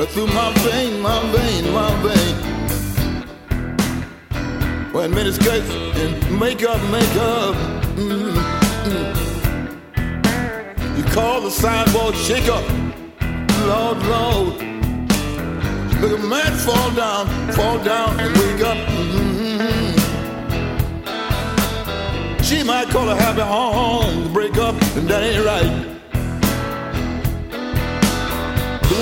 through my vein, my vein, my vein. When miniskirts and makeup, You call the sidewalk shaker, Lord, Lord. Look a man fall down and wake up. She might call a happy home to break up, and that ain't right.